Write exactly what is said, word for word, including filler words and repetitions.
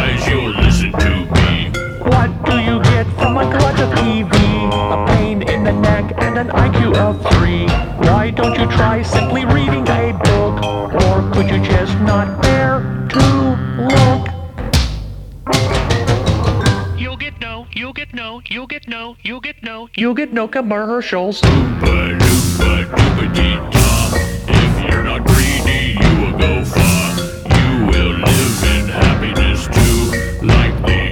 guys, you'll listen to me. What do you get from a glut of T V? A pain in the neck and an I Q of three. Why don't you try simply reading a book? Or could you just not bear to look? You'll get no, you'll get no, you'll get no, you'll get no. You'll get no commercials. Oompa loompa doopa dee da. If you're not greedy, you will go far. You will live in happiness too, like the